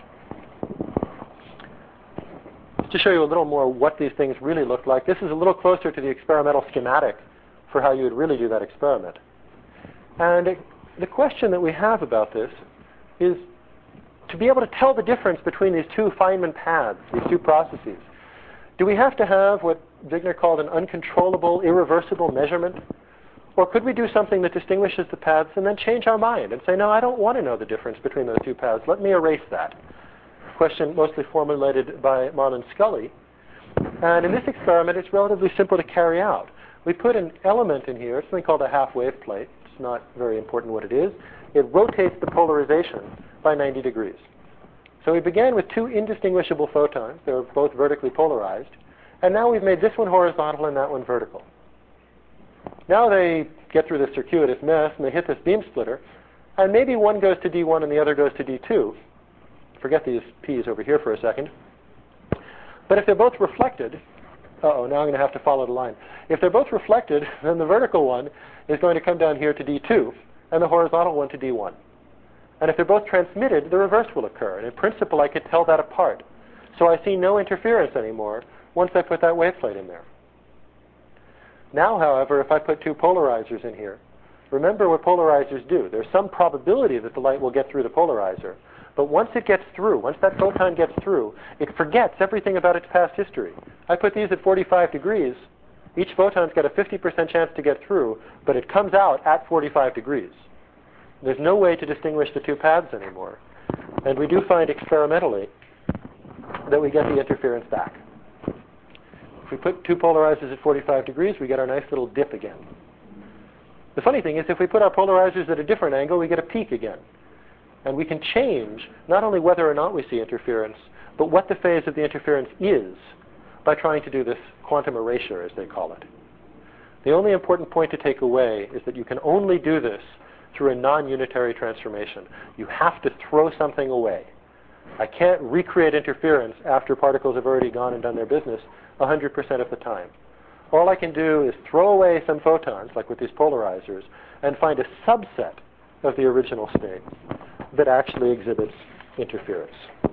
Just to show you a little more what these things really look like, this is a little closer to the experimental schematic for how you would really do that experiment. And the question that we have about this is to be able to tell the difference between these two Feynman paths, these two processes. Do we have to have what Wigner called an uncontrollable, irreversible measurement? Or could we do something that distinguishes the paths and then change our mind and say, no, I don't want to know the difference between those two paths. Let me erase that. Question mostly formulated by Marlon Scully. And in this experiment, it's relatively simple to carry out. We put an element in here, something called a half-wave plate. It's not very important what it is. It rotates the polarization by 90 degrees. So we began with two indistinguishable photons. They were both vertically polarized. And now we've made this one horizontal and that one vertical. Now they get through this circuitous mess and they hit this beam splitter. And maybe one goes to D1 and the other goes to D2. Forget these P's over here for a second. But if they're both reflected, now I'm going to have to follow the line. If they're both reflected, then the vertical one is going to come down here to D2 and the horizontal one to D1. And if they're both transmitted, the reverse will occur. And in principle, I could tell that apart. So I see no interference anymore once I put that wave plate in there. Now, however, if I put two polarizers in here, remember what polarizers do. There's some probability that the light will get through the polarizer. But once it gets through, once that photon gets through, it forgets everything about its past history. I put these at 45 degrees. Each photon's got a 50% chance to get through, but it comes out at 45 degrees. There's no way to distinguish the two paths anymore. And we do find experimentally that we get the interference back. If we put two polarizers at 45 degrees, we get our nice little dip again. The funny thing is, if we put our polarizers at a different angle, we get a peak again. And we can change not only whether or not we see interference, but what the phase of the interference is by trying to do this quantum erasure, as they call it. The only important point to take away is that you can only do this through a non-unitary transformation. You have to throw something away. I can't recreate interference after particles have already gone and done their business 100% of the time. All I can do is throw away some photons, like with these polarizers, and find a subset of the original state that actually exhibits interference.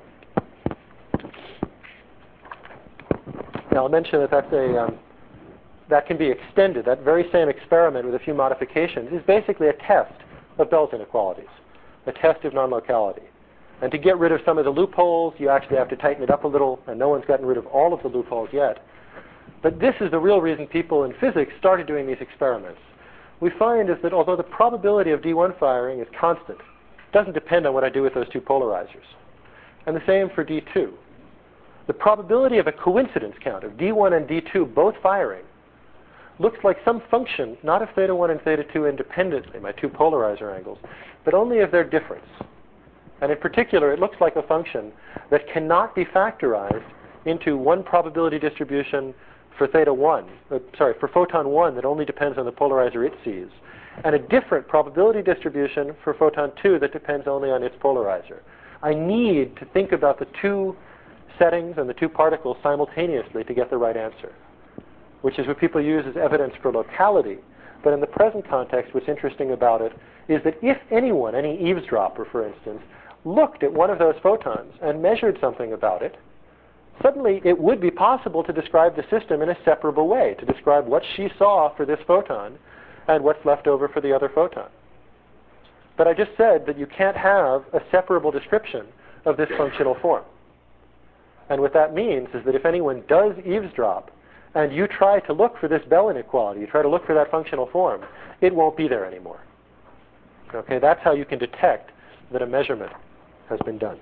Now I'll mention that that can be extended. That very same experiment with a few modifications is basically a test of Bell's inequalities, a test of non-locality. And to get rid of some of the loopholes, you actually have to tighten it up a little, and no one's gotten rid of all of the loopholes yet. But this is the real reason people in physics started doing these experiments. We find is that although the probability of D1 firing is constant, it doesn't depend on what I do with those two polarizers. And the same for D2. The probability of a coincidence count of D1 and D2 both firing looks like some function, not of theta 1 and theta 2 independently, my two polarizer angles, but only of their difference. And in particular, it looks like a function that cannot be factorized into one probability distribution for theta 1, for photon 1 that only depends on the polarizer it sees, and a different probability distribution for photon 2 that depends only on its polarizer. I need to think about the two settings and the two particles simultaneously to get the right answer, which is what people use as evidence for locality. But in the present context, what's interesting about it is that if anyone, any eavesdropper, for instance, looked at one of those photons and measured something about it, suddenly it would be possible to describe the system in a separable way, to describe what she saw for this photon and what's left over for the other photon. But I just said that you can't have a separable description of this functional form. And what that means is that if anyone does eavesdrop and you try to look for this Bell inequality, you try to look for that functional form, it won't be there anymore. Okay, that's how you can detect that a measurement has been done.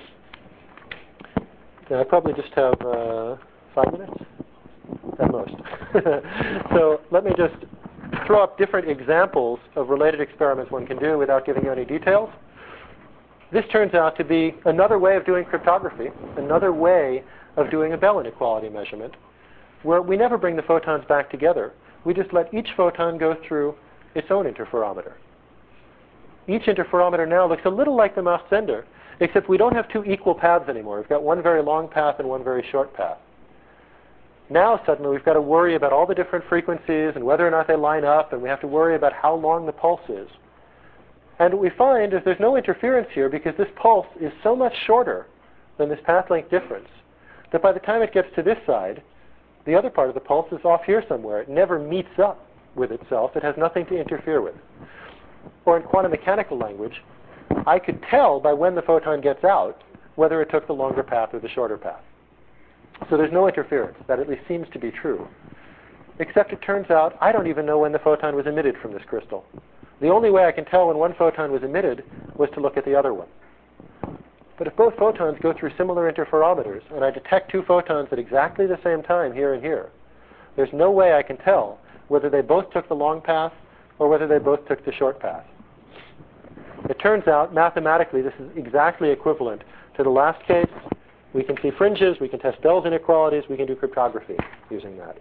Now, I probably just have 5 minutes at most. So let me just throw up different examples of related experiments one can do without giving you any details. This turns out to be another way of doing cryptography, another way of doing a Bell inequality measurement, where we never bring the photons back together. We just let each photon go through its own interferometer. Each interferometer now looks a little like the Mach-Zehnder, except we don't have two equal paths anymore. We've got one very long path and one very short path. Now suddenly we've got to worry about all the different frequencies and whether or not they line up, and we have to worry about how long the pulse is. And what we find is there's no interference here because this pulse is so much shorter than this path length difference that by the time it gets to this side, the other part of the pulse is off here somewhere. It never meets up with itself. It has nothing to interfere with. Or in quantum mechanical language, I could tell by when the photon gets out whether it took the longer path or the shorter path. So there's no interference. That at least seems to be true. Except it turns out I don't even know when the photon was emitted from this crystal. The only way I can tell when one photon was emitted was to look at the other one. But if both photons go through similar interferometers, and I detect two photons at exactly the same time here and here, there's no way I can tell whether they both took the long path or whether they both took the short path. It turns out, mathematically, this is exactly equivalent to the last case. We can see fringes, we can test Bell's inequalities, we can do cryptography using that.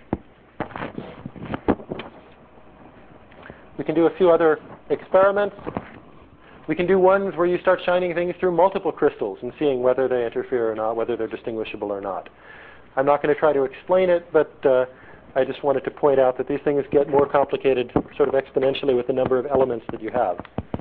We can do a few other experiments. We can do ones where you start shining things through multiple crystals and seeing whether they interfere or not, whether they're distinguishable or not. I'm not going to try to explain it, but I just wanted to point out that these things get more complicated sort of exponentially with the number of elements that you have.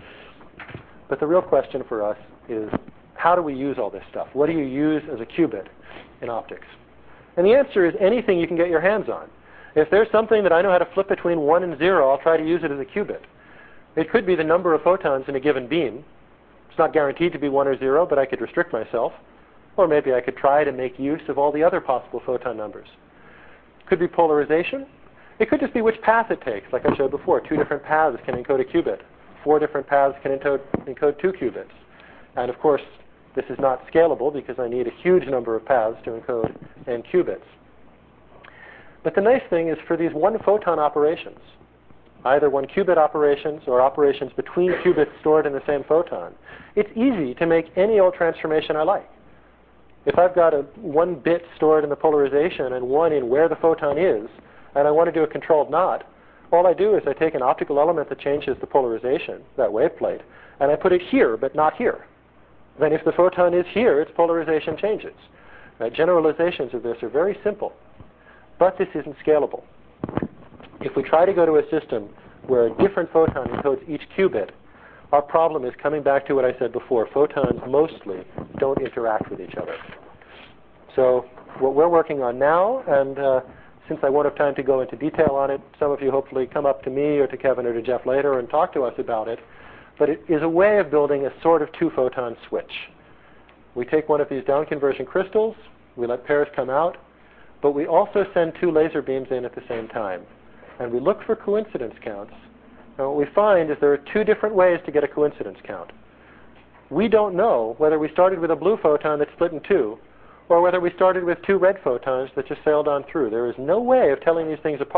But the real question for us is, how do we use all this stuff? What do you use as a qubit in optics? And the answer is anything you can get your hands on. If there's something that I know how to flip between 1 and 0, I'll try to use it as a qubit. It could be the number of photons in a given beam. It's not guaranteed to be 1 or 0, but I could restrict myself. Or maybe I could try to make use of all the other possible photon numbers. It could be polarization. It could just be which path it takes. Like I showed before, 2 different paths can encode a qubit. 4 different paths can encode 2 qubits. And of course, this is not scalable because I need a huge number of paths to encode n qubits. But the nice thing is for these one-photon operations, either 1-qubit operations or operations between qubits stored in the same photon, it's easy to make any old transformation I like. If I've got a 1 bit stored in the polarization and 1 in where the photon is, and I want to do a controlled knot, all I do is I take an optical element that changes the polarization, that wave plate, and I put it here, but not here. Then if the photon is here, its polarization changes. Generalizations of this are very simple, but this isn't scalable. If we try to go to a system where a different photon encodes each qubit, our problem is coming back to what I said before. Photons mostly don't interact with each other. So what we're working on now, and since I won't have time to go into detail on it, some of you hopefully come up to me or to Kevin or to Jeff later and talk to us about it, but it is a way of building a sort of 2-photon switch. We take one of these down conversion crystals, we let pairs come out, but we also send 2 laser beams in at the same time. And we look for coincidence counts. And what we find is there are 2 different ways to get a coincidence count. We don't know whether we started with a blue photon that split in 2, or whether we started with 2 red photons that just sailed on through. There is no way of telling these things apart.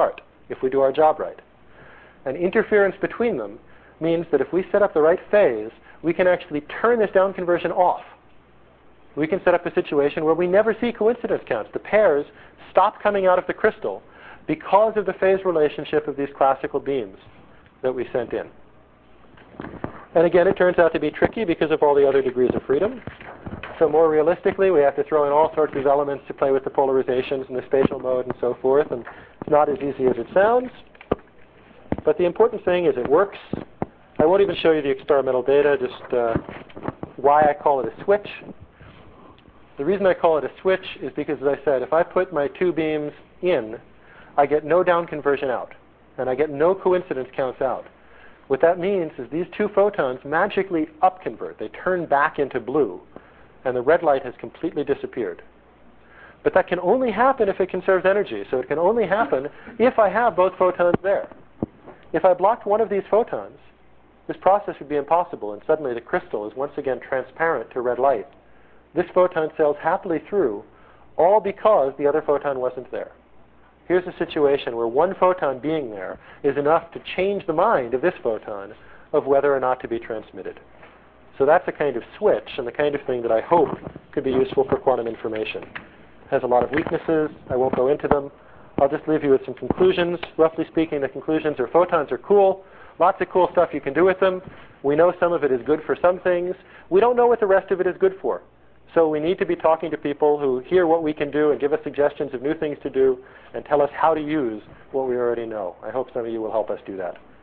if we do our job right. And interference between them means that if we set up the right phase, we can actually turn this down conversion off. We can set up a situation where we never see coincidence counts. The pairs stop coming out of the crystal because of the phase relationship of these classical beams that we sent in. And again, it turns out to be tricky because of all the other degrees of freedom. So more realistically, we have to throw in all sorts of elements to play with the polarizations and the spatial mode and so forth, and it's not as easy as it sounds. But the important thing is it works. I won't even show you the experimental data, just why I call it a switch. The reason I call it a switch is because, as I said, if I put my two beams in, I get no down conversion out, and I get no coincidence counts out. What that means is these two photons magically upconvert. They turn back into blue, and the red light has completely disappeared. But that can only happen if it conserves energy, so it can only happen if I have both photons there. If I blocked one of these photons, this process would be impossible, and suddenly the crystal is once again transparent to red light. This photon sails happily through, all because the other photon wasn't there. Here's a situation where one photon being there is enough to change the mind of this photon of whether or not to be transmitted. So that's a kind of switch and the kind of thing that I hope could be useful for quantum information. It has a lot of weaknesses. I won't go into them. I'll just leave you with some conclusions. Roughly speaking, the conclusions are photons are cool. Lots of cool stuff you can do with them. We know some of it is good for some things. We don't know what the rest of it is good for. So we need to be talking to people who hear what we can do and give us suggestions of new things to do and tell us how to use what we already know. I hope some of you will help us do that.